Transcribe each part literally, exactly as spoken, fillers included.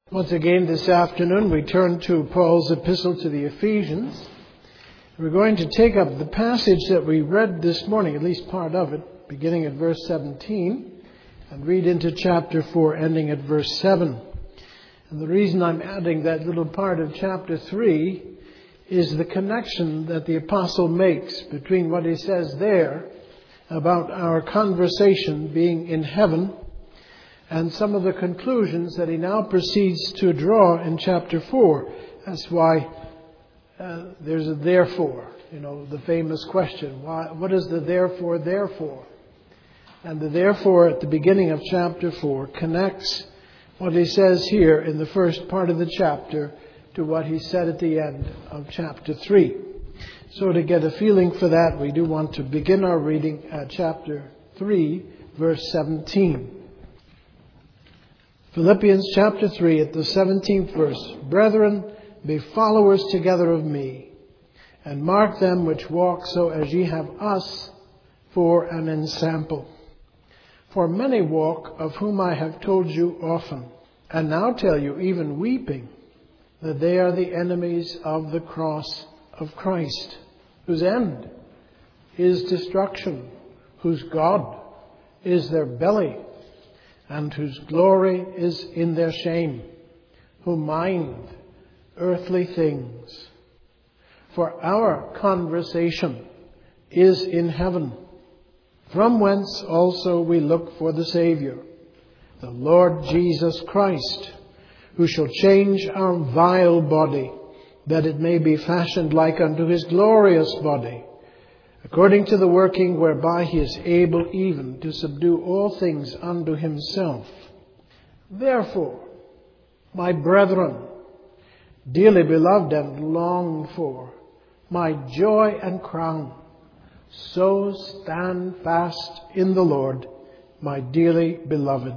Once again this afternoon we turn to Paul's epistle to the Ephesians. We're going to take up the passage that we read this morning, at least part of it, beginning at verse seventeen, and read into chapter four, ending at verse seven. And the reason I'm adding that little part of chapter three is the connection that the apostle makes between what he says there about our conversation being in heaven and some of the conclusions that he now proceeds to draw in chapter four. That's why uh, there's a therefore, you know, the famous question. Why, what is the therefore, therefore? And the therefore at the beginning of chapter four connects what he says here in the first part of the chapter to what he said at the end of chapter three. So to get a feeling for that, we do want to begin our reading at chapter three, verse seventeen. Philippians chapter three at the seventeenth verse. Brethren, be followers together of me, and mark them which walk so as ye have us for an ensample. For many walk, of whom I have told you often, and now tell you, even weeping, that they are the enemies of the cross of Christ, whose end is destruction, whose God is their belly, and whose glory is in their shame, who mind earthly things. For our conversation is in heaven, from whence also we look for the Saviour, the Lord Jesus Christ, who shall change our vile body, that it may be fashioned like unto his glorious body, according to the working whereby he is able even to subdue all things unto himself. Therefore, my brethren, dearly beloved and longed for, my joy and crown, so stand fast in the Lord, my dearly beloved.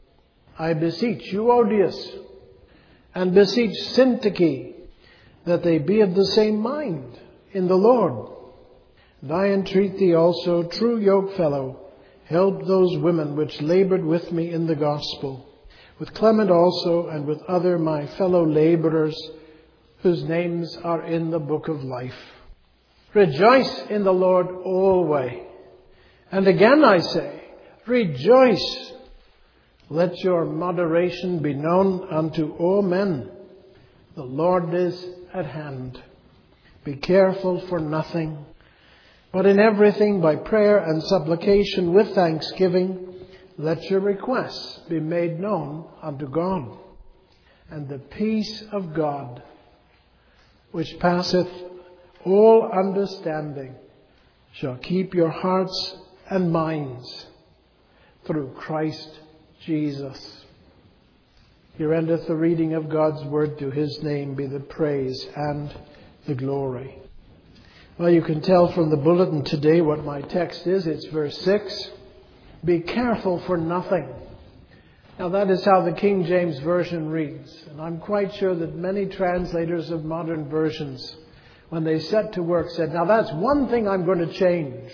I beseech Euodias and beseech Syntyche that they be of the same mind in the Lord. And I entreat thee also, true yokefellow, help those women which labored with me in the gospel, with Clement also, and with other my fellow laborers, whose names are in the book of life. Rejoice in the Lord always. And again I say, rejoice. Let your moderation be known unto all men. The Lord is at hand. Be careful for nothing, but in everything by prayer and supplication with thanksgiving, let your requests be made known unto God. And the peace of God, which passeth all understanding, shall keep your hearts and minds through Christ Jesus. Here endeth the reading of God's word. To his name be the praise and the glory. Well, you can tell from the bulletin today what my text is. It's verse six. Be careful for nothing. Now that is how the King James Version reads. And I'm quite sure that many translators of modern versions, when they set to work, said, now that's one thing I'm going to change.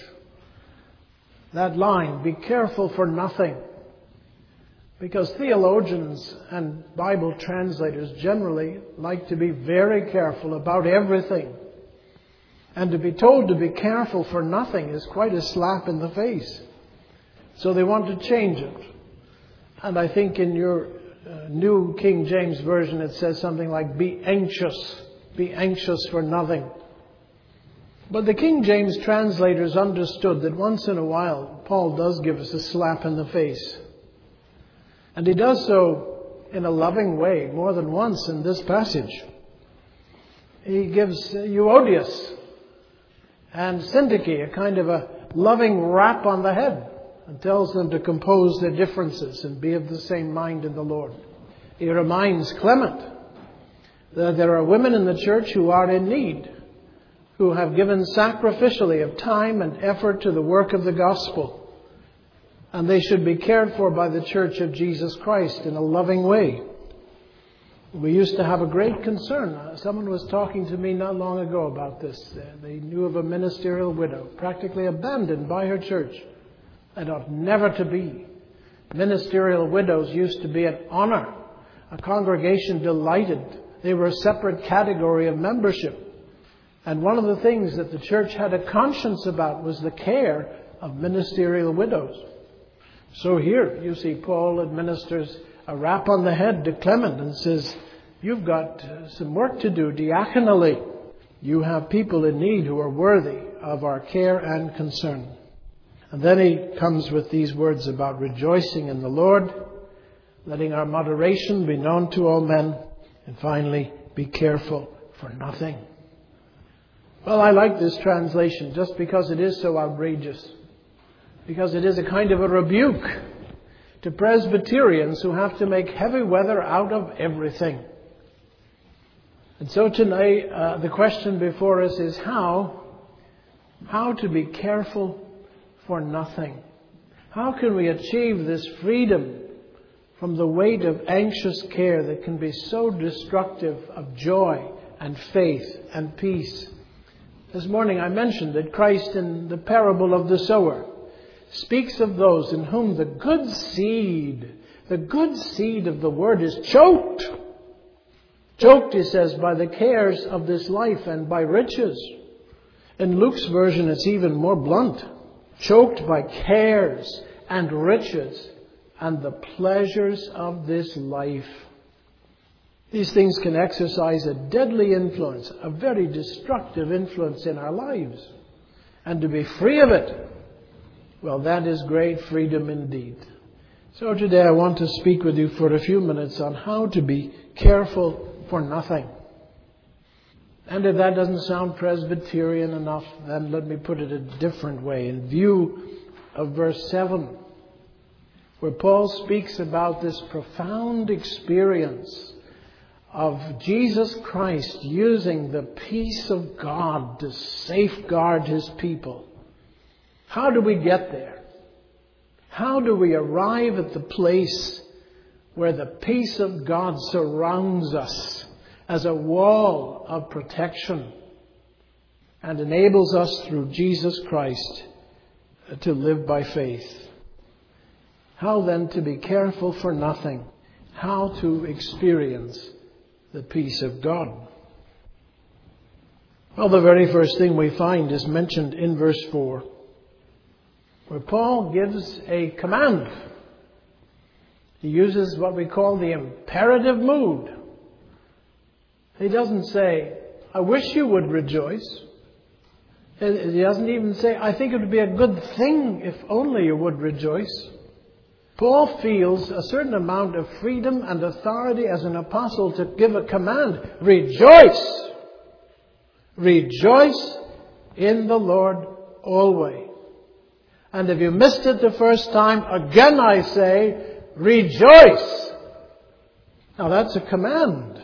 That line, be careful for nothing. Because theologians and Bible translators generally like to be very careful about everything. And to be told to be careful for nothing is quite a slap in the face. So they want to change it. And I think in your uh, new King James Version it says something like, be anxious. Be anxious for nothing. But the King James translators understood that once in a while Paul does give us a slap in the face. And he does so in a loving way more than once in this passage. He gives Euodias and Syntyche a kind of a loving rap on the head and tells them to compose their differences and be of the same mind in the Lord. He reminds Clement that there are women in the church who are in need, who have given sacrificially of time and effort to the work of the gospel. And they should be cared for by the Church of Jesus Christ in a loving way. We used to have a great concern. Someone was talking to me not long ago about this. They knew of a ministerial widow, practically abandoned by her church. It ought never to be. Ministerial widows used to be an honor a congregation delighted. They were a separate category of membership. And one of the things that the church had a conscience about was the care of ministerial widows. So here you see Paul administers a rap on the head to Clement and says, you've got some work to do diaconally. You have people in need who are worthy of our care and concern. And then he comes with these words about rejoicing in the Lord, letting our moderation be known to all men, and finally, be careful for nothing. Well, I like this translation just because it is so outrageous. Because it is a kind of a rebuke to Presbyterians who have to make heavy weather out of everything. And so tonight, uh, the question before us is how, how to be careful for nothing. How can we achieve this freedom from the weight of anxious care that can be so destructive of joy and faith and peace? This morning I mentioned that Christ in the parable of the sower speaks of those in whom the good seed, the good seed of the word is choked. Choked, he says, by the cares of this life and by riches. In Luke's version, it's even more blunt. Choked by cares and riches and the pleasures of this life. These things can exercise a deadly influence, a very destructive influence in our lives. And to be free of it, well, that is great freedom indeed. So today I want to speak with you for a few minutes on how to be careful for nothing. And if that doesn't sound Presbyterian enough, then let me put it a different way. In view of verse seven, where Paul speaks about this profound experience of Jesus Christ using the peace of God to safeguard his people. How do we get there? How do we arrive at the place where the peace of God surrounds us as a wall of protection and enables us through Jesus Christ to live by faith? How then to be careful for nothing? How to experience the peace of God? Well, the very first thing we find is mentioned in verse four, where Paul gives a command. He uses what we call the imperative mood. He doesn't say, I wish you would rejoice. He doesn't even say, I think it would be a good thing if only you would rejoice. Paul feels a certain amount of freedom and authority as an apostle to give a command. Rejoice! Rejoice in the Lord always. And if you missed it the first time, again I say, rejoice! Now that's a command.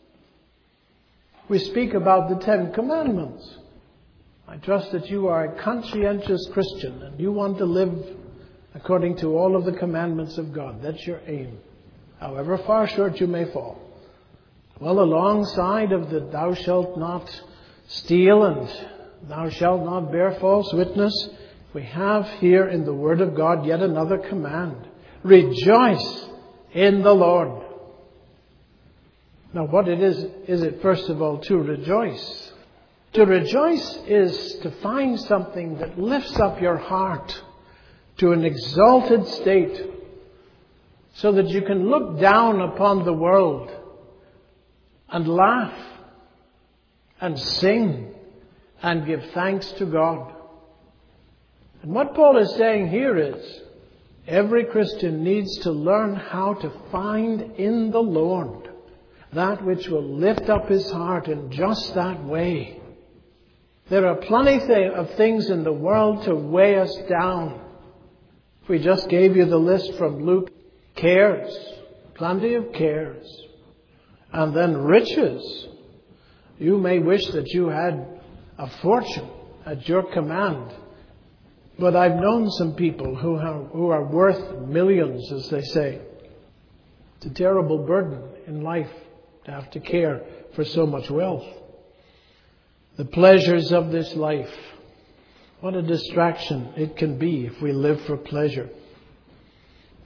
We speak about the Ten Commandments. I trust that you are a conscientious Christian and you want to live according to all of the commandments of God. That's your aim, however far short you may fall. Well, alongside of the thou shalt not steal and thou shalt not bear false witness, we have here in the Word of God yet another command. Rejoice in the Lord. Now what it is, is it first of all to rejoice? To rejoice is to find something that lifts up your heart to an exalted state so that you can look down upon the world and laugh and sing and give thanks to God. And what Paul is saying here is every Christian needs to learn how to find in the Lord that which will lift up his heart in just that way. There are plenty of things in the world to weigh us down. We just gave you the list from Luke. Cares. Plenty of cares. And then riches. You may wish that you had a fortune at your command. But I've known some people who have, who are worth millions, as they say. It's a terrible burden in life to have to care for so much wealth. The pleasures of this life. What a distraction it can be if we live for pleasure.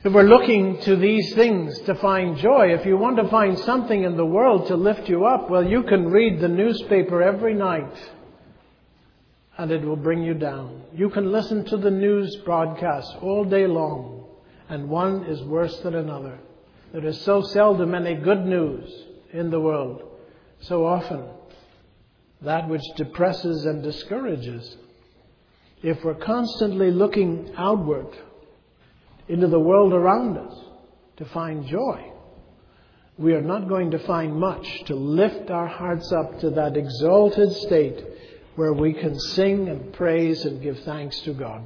If we're looking to these things to find joy, if you want to find something in the world to lift you up, well, you can read the newspaper every night and it will bring you down. You can listen to the news broadcasts all day long and one is worse than another. There is so seldom any good news in the world. So often that which depresses and discourages. If we're constantly looking outward into the world around us to find joy, we are not going to find much to lift our hearts up to that exalted state where we can sing and praise and give thanks to God.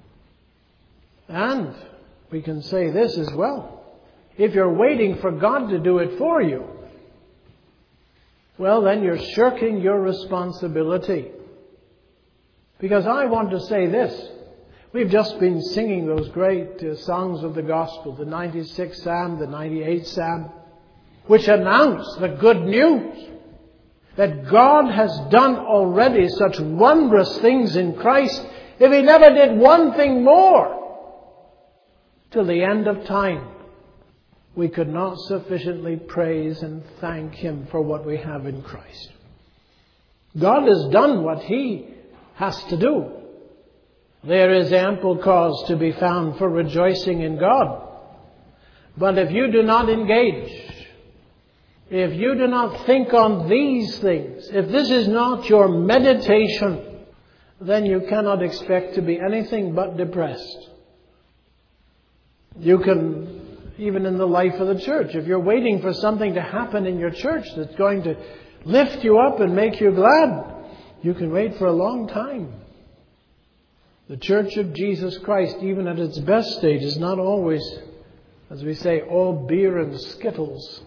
And we can say this as well. If you're waiting for God to do it for you, well, then you're shirking your responsibility. Because I want to say this. We've just been singing those great uh, songs of the gospel, the ninety-sixth Psalm, the ninety-eighth Psalm, which announce the good news that God has done already such wondrous things in Christ. If He never did one thing more till the end of time, we could not sufficiently praise and thank Him for what we have in Christ. God has done what He has to do. There is ample cause to be found for rejoicing in God. But if you do not engage, if you do not think on these things, if this is not your meditation, then you cannot expect to be anything but depressed. You can, even in the life of the church, if you're waiting for something to happen in your church that's going to lift you up and make you glad, you can wait for a long time. The Church of Jesus Christ, even at its best stage, is not always, as we say, all beer and skittles.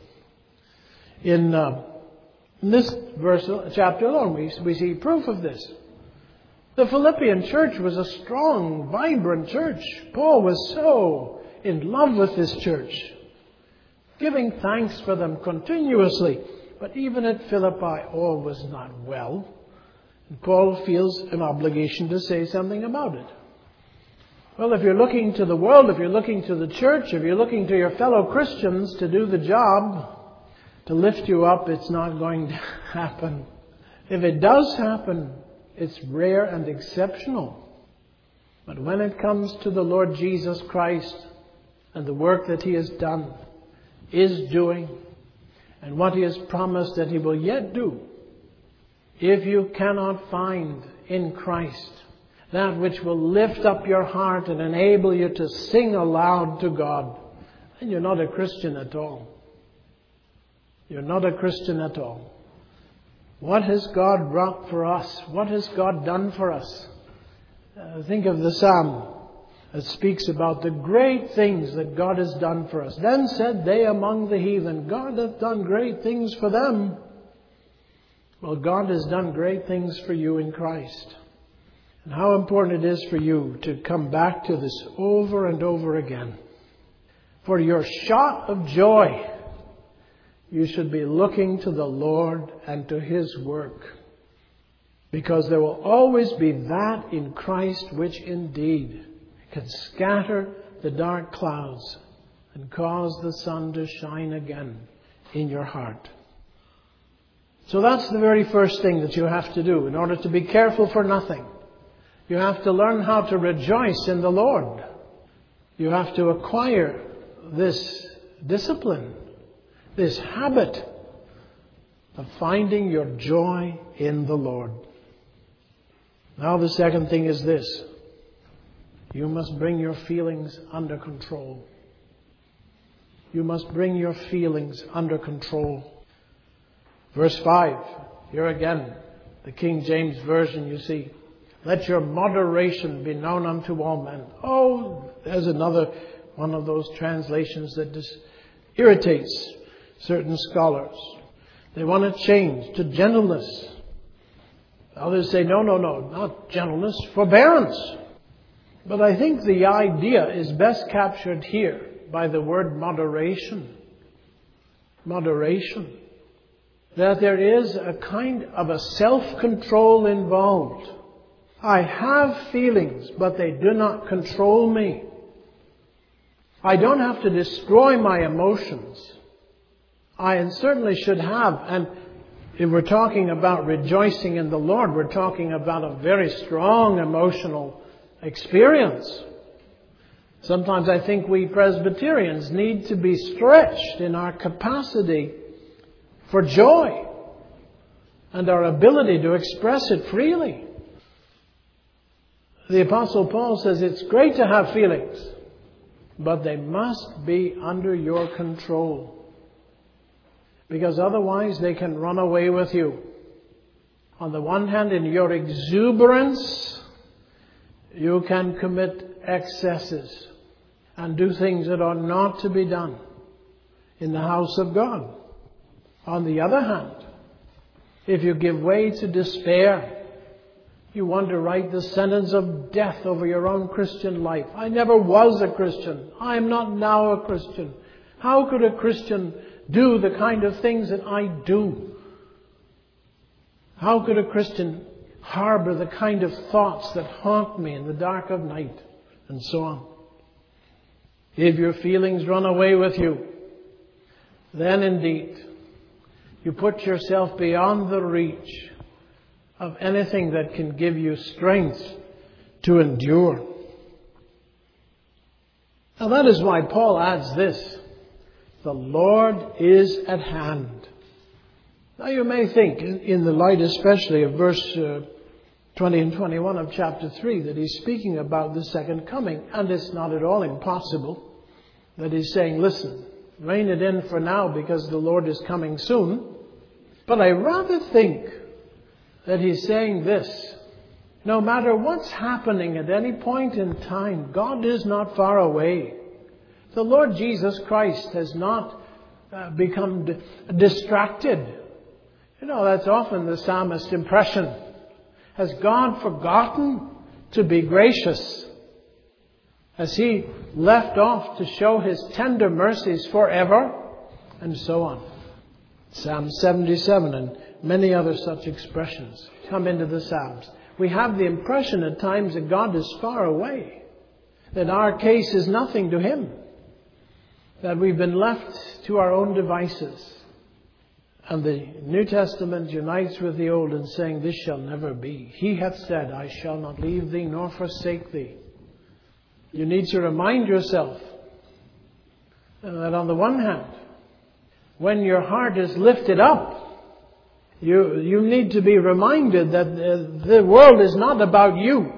In, uh, in this verse, chapter alone, we, we see proof of this. The Philippian church was a strong, vibrant church. Paul was so in love with this church, giving thanks for them continuously. But even at Philippi, all was not well. And Paul feels an obligation to say something about it. Well, if you're looking to the world, if you're looking to the church, if you're looking to your fellow Christians to do the job, to lift you up, it's not going to happen. If it does happen, it's rare and exceptional. But when it comes to the Lord Jesus Christ and the work that He has done, is doing, and what He has promised that He will yet do, if you cannot find in Christ that which will lift up your heart and enable you to sing aloud to God, then you're not a Christian at all. You're not a Christian at all. What has God wrought for us? What has God done for us? Uh, think of the psalm that speaks about the great things that God has done for us. Then said they among the heathen, God hath done great things for them. Well, God has done great things for you in Christ. And how important it is for you to come back to this over and over again. For your shot of joy, you should be looking to the Lord and to His work. Because there will always be that in Christ which indeed can scatter the dark clouds and cause the sun to shine again in your heart. So that's the very first thing that you have to do in order to be careful for nothing. You have to learn how to rejoice in the Lord. You have to acquire this discipline, this habit of finding your joy in the Lord. Now the second thing is this. You must bring your feelings under control. You must bring your feelings under control. Verse five, here again, the King James Version, you see. Let your moderation be known unto all men. Oh, there's another one of those translations that just irritates certain scholars. They want to change to gentleness. Others say, no, no, no, not gentleness, forbearance. But I think the idea is best captured here by the word moderation. Moderation. That there is a kind of a self-control involved. I have feelings, but they do not control me. I don't have to destroy my emotions. I certainly should have. And if we're talking about rejoicing in the Lord, we're talking about a very strong emotional experience. Sometimes I think we Presbyterians need to be stretched in our capacity for joy and our ability to express it freely. The Apostle Paul says it's great to have feelings, but they must be under your control. Because otherwise they can run away with you. On the one hand, in your exuberance, you can commit excesses and do things that are not to be done in the house of God. On the other hand, if you give way to despair, you want to write the sentence of death over your own Christian life. I never was a Christian. I am not now a Christian. How could a Christian do the kind of things that I do? How could a Christian harbor the kind of thoughts that haunt me in the dark of night? And so on. If your feelings run away with you, then indeed you put yourself beyond the reach of anything that can give you strength to endure. Now that is why Paul adds this: the Lord is at hand. Now you may think, in the light especially of verse uh, twenty and twenty-one of chapter three, that he's speaking about the second coming. And it's not at all impossible that he's saying, listen, rein it in for now because the Lord is coming soon. But I rather think that he's saying this: no matter what's happening at any point in time, God is not far away. The Lord Jesus Christ has not uh, become d- distracted. You know, that's often the psalmist's impression. Has God forgotten to be gracious? Has he left off to show his tender mercies forever? And so on. Psalm seventy-seven and many other such expressions come into the Psalms. We have the impression at times that God is far away, that our case is nothing to him, that we've been left to our own devices. And the New Testament unites with the Old in saying, this shall never be. He hath said, I shall not leave thee nor forsake thee. You need to remind yourself that on the one hand, when your heart is lifted up, you, you need to be reminded that the, the world is not about you.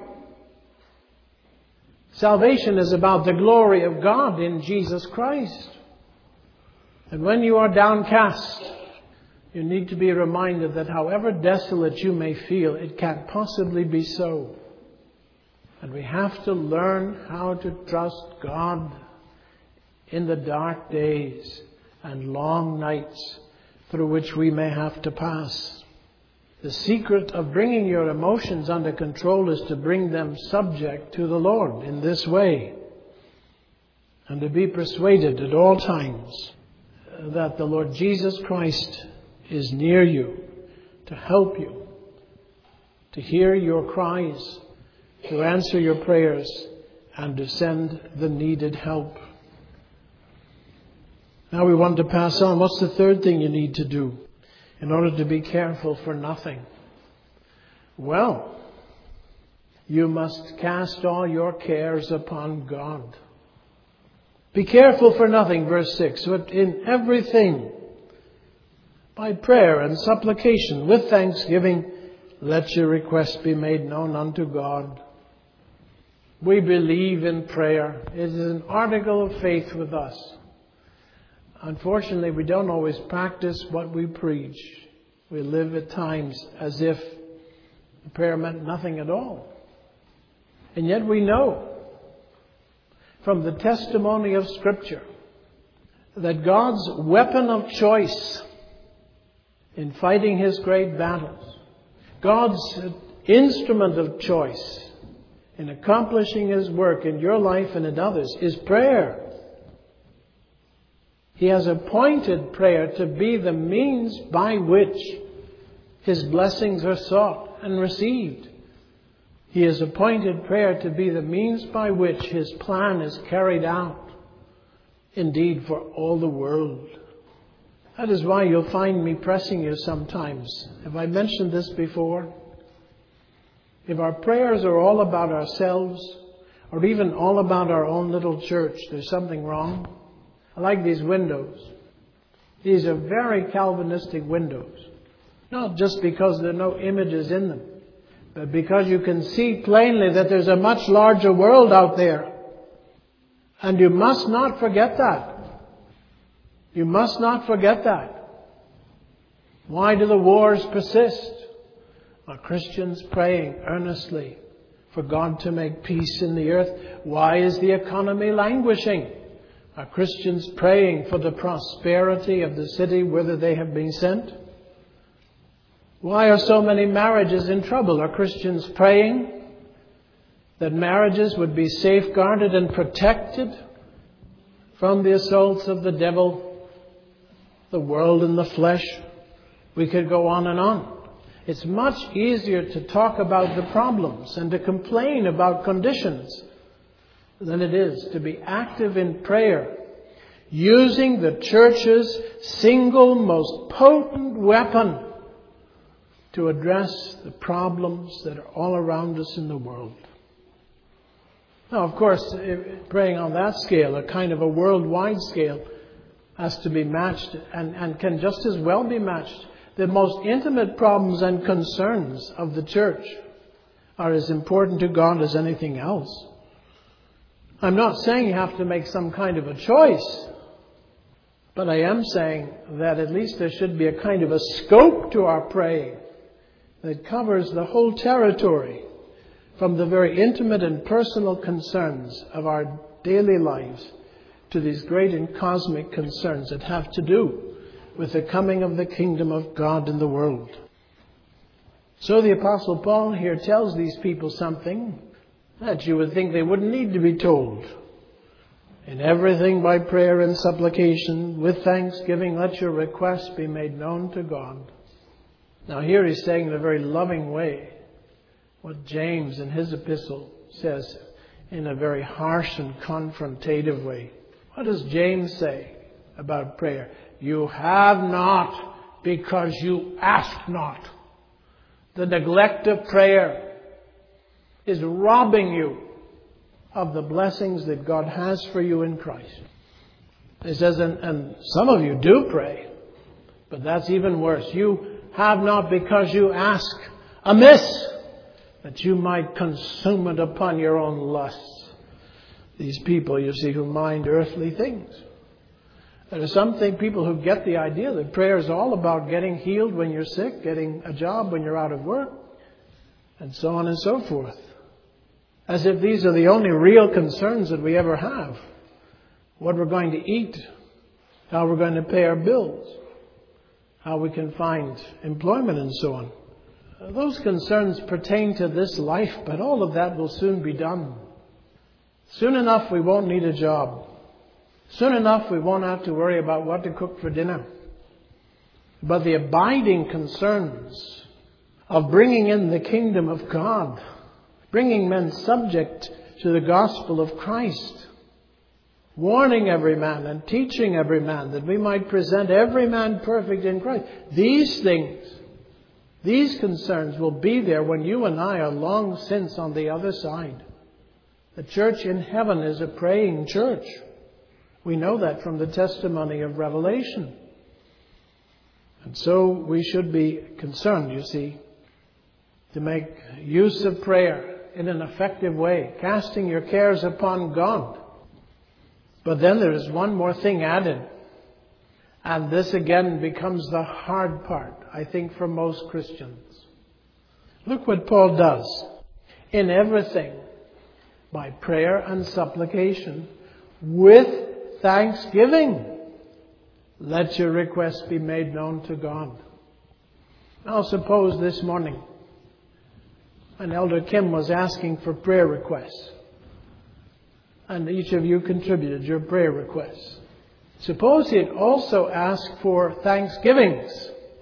Salvation is about the glory of God in Jesus Christ. And when you are downcast, you need to be reminded that however desolate you may feel, it can't possibly be so. And we have to learn how to trust God in the dark days and long nights through which we may have to pass. The secret of bringing your emotions under control is to bring them subject to the Lord in this way, and to be persuaded at all times that the Lord Jesus Christ is near you to help you, to hear your cries, to answer your prayers, and to send the needed help. Now we want to pass on. What's the third thing you need to do in order to be careful for nothing? Well, you must cast all your cares upon God. Be careful for nothing, verse six, but in everything, by prayer and supplication, with thanksgiving, let your requests be made known unto God. We believe in prayer. It is an article of faith with us. Unfortunately, we don't always practice what we preach. We live at times as if prayer meant nothing at all. And yet we know from the testimony of Scripture that God's weapon of choice in fighting his great battles, God's instrument of choice in accomplishing his work in your life and in others, is prayer. He has appointed prayer to be the means by which his blessings are sought and received. He has appointed prayer to be the means by which his plan is carried out. indeed for all the world. That is why you'll find me pressing you sometimes. Have I mentioned this before? If our prayers are all about ourselves, or even all about our own little church, there's something wrong. I like these windows. These are very Calvinistic windows. Not just because there are no images in them, but because you can see plainly that there's a much larger world out there. And you must not forget that. You must not forget that. Why do the wars persist? Are Christians praying earnestly for God to make peace in the earth? Why is the economy languishing? Are Christians praying for the prosperity of the city whither they have been sent? Why are so many marriages in trouble? Are Christians praying that marriages would be safeguarded and protected from the assaults of the devil, the world and the flesh? We could go on and on. It's much easier to talk about the problems and to complain about conditions than it is to be active in prayer, using the church's single most potent weapon to address the problems that are all around us in the world. Now, of course, praying on that scale, a kind of a worldwide scale, has to be matched and, and can just as well be matched. The most intimate problems and concerns of the church are as important to God as anything else. I'm not saying you have to make some kind of a choice, but I am saying that at least there should be a kind of a scope to our praying that covers the whole territory, from the very intimate and personal concerns of our daily lives to these great and cosmic concerns that have to do with the coming of the kingdom of God in the world. So the Apostle Paul here tells these people something that you would think they wouldn't need to be told. In everything by prayer and supplication, with thanksgiving, let your requests be made known to God. Now here he's saying in a very loving way what James in his epistle says in a very harsh and confrontative way. What does James say about prayer? You have not because you ask not. The neglect of prayer is robbing you of the blessings that God has for you in Christ. He says, and, and some of you do pray, but that's even worse. You have not because you ask amiss, that you might consume it upon your own lusts. These people, you see, who mind earthly things. There are some people who get the idea that prayer is all about getting healed when you're sick, getting a job when you're out of work, and so on and so forth. As if these are the only real concerns that we ever have. What we're going to eat, how we're going to pay our bills, how we can find employment and so on. Those concerns pertain to this life, but all of that will soon be done. Soon enough we won't need a job. Soon enough we won't have to worry about what to cook for dinner. But the abiding concerns of bringing in the kingdom of God, bringing men subject to the gospel of Christ, warning every man and teaching every man that we might present every man perfect in Christ. These things, these concerns will be there when you and I are long since on the other side. The church in heaven is a praying church. We know that from the testimony of Revelation. And so we should be concerned, you see, to make use of prayer in an effective way, casting your cares upon God. But then there is one more thing added. And this again becomes the hard part, I think, for most Christians. Look what Paul does. In everything, by prayer and supplication, with thanksgiving, let your requests be made known to God. Now suppose this morning an Elder Kim was asking for prayer requests, and each of you contributed your prayer requests. Suppose he had also asked for thanksgivings,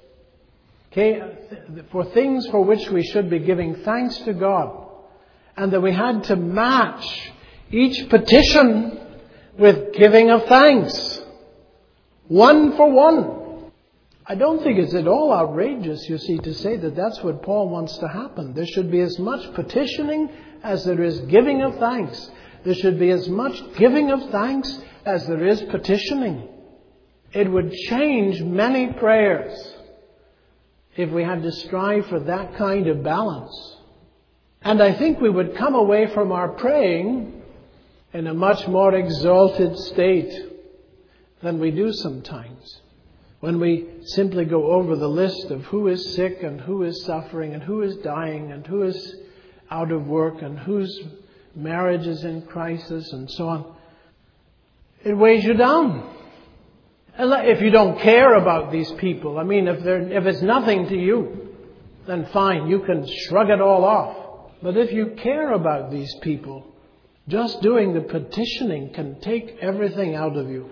okay, for things for which we should be giving thanks to God, and that we had to match each petition with giving of thanks. One for one. I don't think it's at all outrageous, you see, to say that that's what Paul wants to happen. There should be as much petitioning as there is giving of thanks. There should be as much giving of thanks as there is petitioning. It would change many prayers if we had to strive for that kind of balance. And I think we would come away from our praying in a much more exalted state than we do sometimes, when we simply go over the list of who is sick and who is suffering and who is dying and who is out of work and whose marriage is in crisis and so on. It weighs you down. And if you don't care about these people, I mean, if they're, if it's nothing to you, then fine, you can shrug it all off. But if you care about these people, just doing the petitioning can take everything out of you.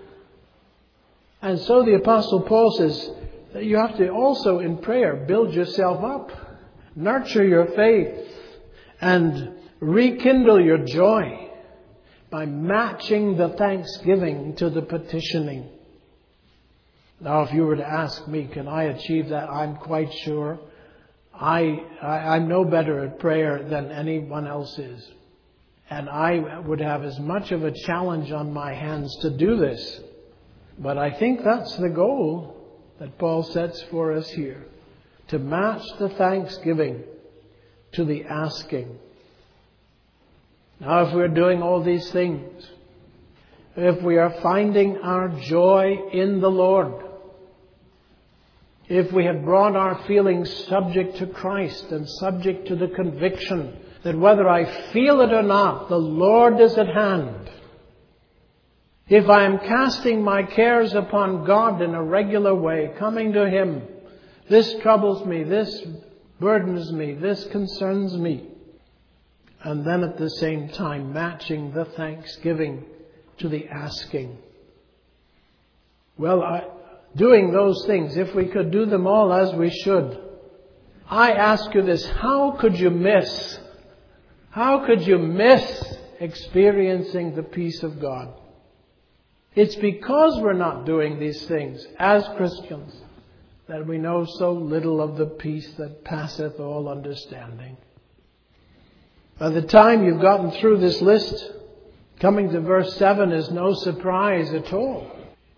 And so the Apostle Paul says that you have to also in prayer build yourself up, nurture your faith, and rekindle your joy by matching the thanksgiving to the petitioning. Now, if you were to ask me, can I achieve that? I'm quite sure. I, I, I'm no better at prayer than anyone else is. And I would have as much of a challenge on my hands to do this. But I think that's the goal that Paul sets for us here. To match the thanksgiving to the asking. Now, if we're doing all these things, if we are finding our joy in the Lord, if we have brought our feelings subject to Christ and subject to the conviction that whether I feel it or not, the Lord is at hand. If I am casting my cares upon God in a regular way, coming to Him, this troubles me, this burdens me, this concerns me. And then at the same time matching the thanksgiving to the asking. Well, I, doing those things, if we could do them all as we should, I ask you this, how could you miss, how could you miss experiencing the peace of God? It's because we're not doing these things as Christians that we know so little of the peace that passeth all understanding. By the time you've gotten through this list, coming to verse seven is no surprise at all.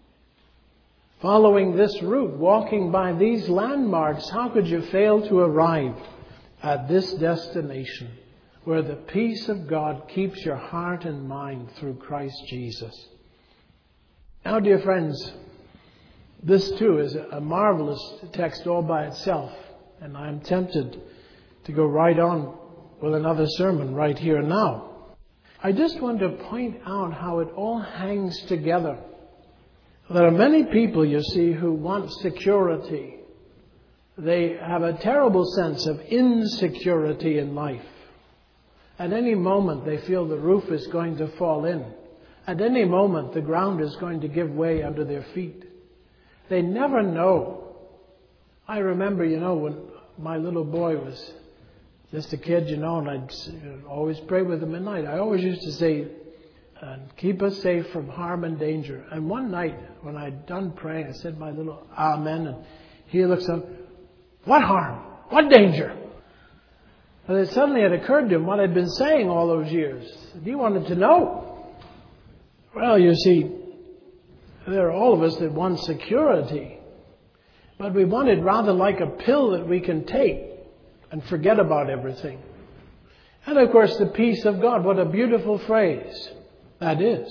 Following this route, walking by these landmarks, how could you fail to arrive at this destination where the peace of God keeps your heart and mind through Christ Jesus? Now, dear friends, this too is a marvelous text all by itself, and I'm tempted to go right on with another sermon right here and now. I just want to point out how it all hangs together. There are many people, you see, who want security. They have a terrible sense of insecurity in life. At any moment they feel the roof is going to fall in. At any moment the ground is going to give way under their feet. They never know. I remember, you know, when my little boy was just a kid, you know, and I'd always pray with him at night. I always used to say, uh, keep us safe from harm and danger. And one night, when I'd done praying, I said my little amen, and he looks up, what harm? What danger? And it suddenly had occurred to him what I'd been saying all those years. He wanted to know. Well, you see, there are all of us that want security. But we want it rather like a pill that we can take and forget about everything. And of course, the peace of God. What a beautiful phrase that is.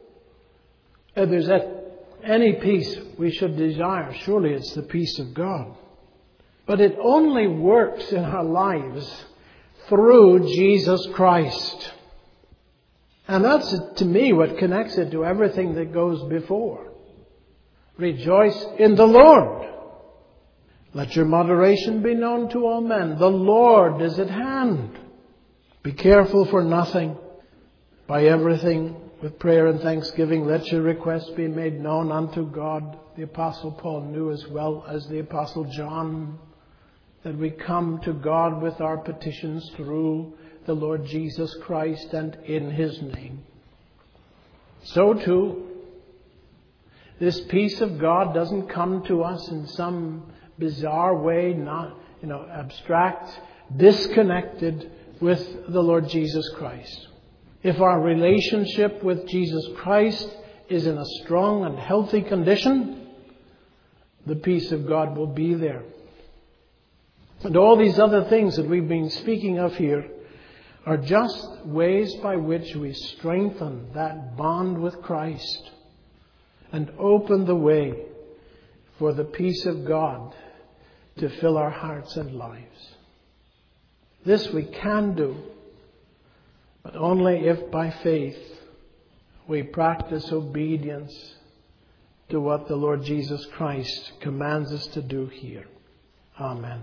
If there's any peace we should desire, surely it's the peace of God. But it only works in our lives through Jesus Christ. And that's, to me, what connects it to everything that goes before. Rejoice in the Lord. Let your moderation be known to all men. The Lord is at hand. Be careful for nothing. By everything, with prayer and thanksgiving, let your requests be made known unto God. The Apostle Paul knew as well as the Apostle John that we come to God with our petitions through the Lord Jesus Christ and in His name. So too, this peace of God doesn't come to us in some bizarre way, not, you know, abstract, disconnected with the Lord Jesus Christ. If our relationship with Jesus Christ is in a strong and healthy condition, the peace of God will be there. And all these other things that we've been speaking of here are just ways by which we strengthen that bond with Christ and open the way for the peace of God to fill our hearts and lives. This we can do, but only if by faith we practice obedience to what the Lord Jesus Christ commands us to do here. Amen.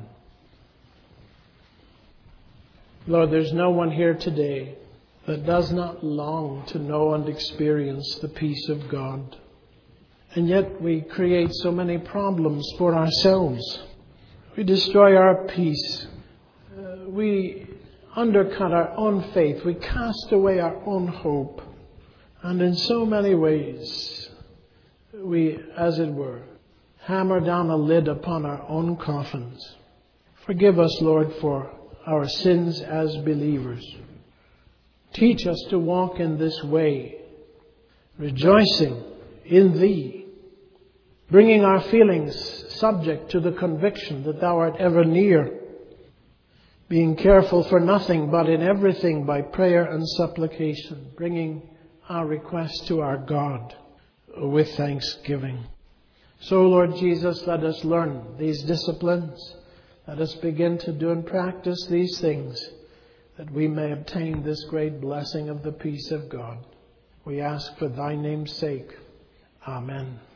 Lord, there's no one here today that does not long to know and experience the peace of God. And yet we create so many problems for ourselves. We destroy our peace. Uh, we undercut our own faith. We cast away our own hope. And in so many ways, we, as it were, hammer down a lid upon our own coffins. Forgive us, Lord, for our sins as believers. Teach us to walk in this way, rejoicing in Thee, bringing our feelings subject to the conviction that Thou art ever near, being careful for nothing but in everything by prayer and supplication, bringing our requests to our God with thanksgiving. So, Lord Jesus, let us learn these disciplines. Let us begin to do and practice these things, that we may obtain this great blessing of the peace of God. We ask for Thy name's sake. Amen.